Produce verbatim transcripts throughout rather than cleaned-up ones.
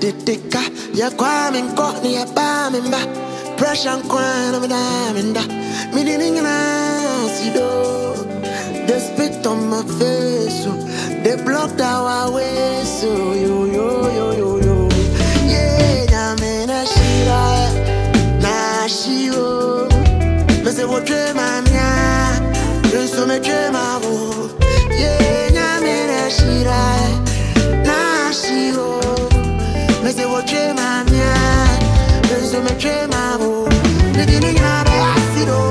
jitika. Ya kwa minko ni ya ba mimba. Pressure and crying on me diamond. Me didn't see do. They spit on my face, so they blocked our way. So yo yo yo yo yo. Yeah, na me na shira, na shiro. Me say what dream I'm ya, so me dream I'm. Yeah, na me na shira, na shiro. Me say what dream I'm ya, so me dream I'm. Me didn't see do.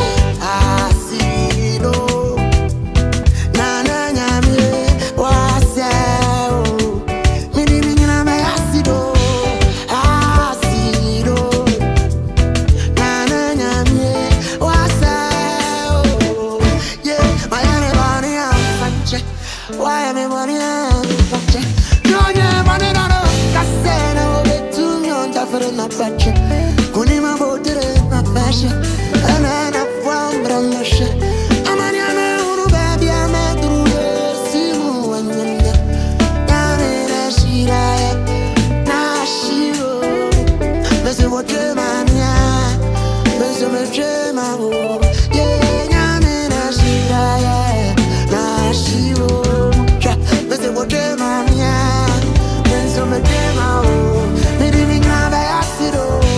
Why am I money? No, yeah, money, no, no. Cassette, no, bet to me on top of the patch. Kuni ma botere na fashion. And I'm a from Bramasha. I'm a young man, baby, I'm a true. See you and you. Yana, she died. Now she wrote. Listen, what dream I'm ya. Listen, what dream I'm. Yeah, Yana, she died. Now she wrote. What dream I'm ya, when some dream I'm, me living now by acid.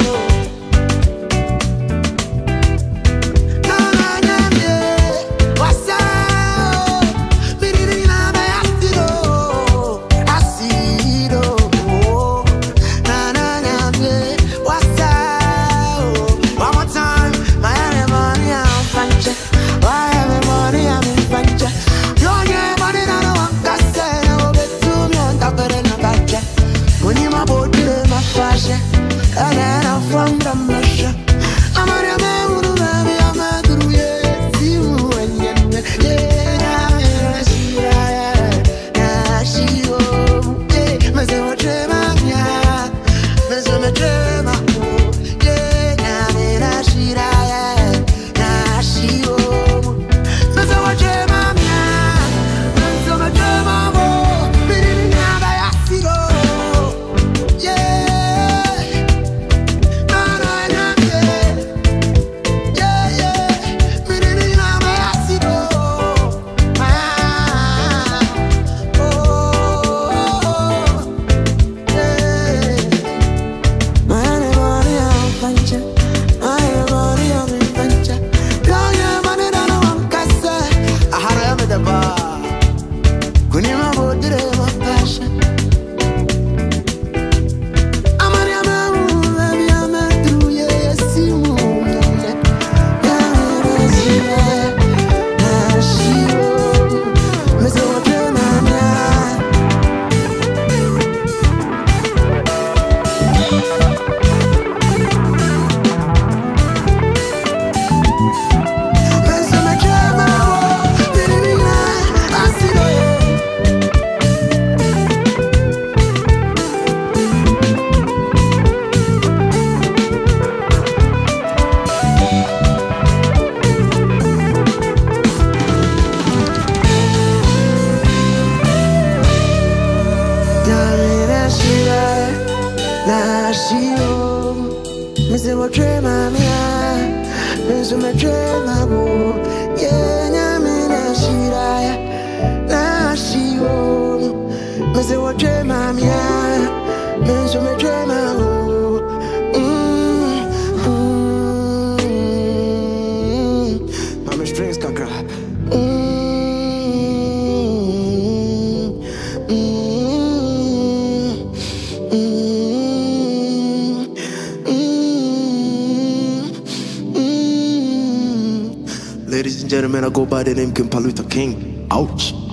No, no, no, yeah, what's up? Me living now by acid. Acid, oh, no, no, no, yeah, what's up? One more time, my money I'm fancy. Why am I money I'm in fancy? Yo, yeah, money I don't want to say. When you my body, my fashion, and then I'm from the measure. I'm a man who baby, I'm a true, yeah. See you and yeah, she, yeah, she, oh, yeah. Me say what dream I'm, yeah. Me say me dream I'm, yeah. Me na she, yeah, she, oh. Me say what dream I'm, yeah. Me say me dream I'm. Now she oh, me say what dream I'm ya, me say me dream I'm oh, yeah, yeah, me now she die. Now she oh, me say what dream I'm ya, me say me dream I'm oh, mm, mm, mama strings kakra, mm, mm. Ladies and gentlemen, I go by the name Kim Paluta King. Ouch.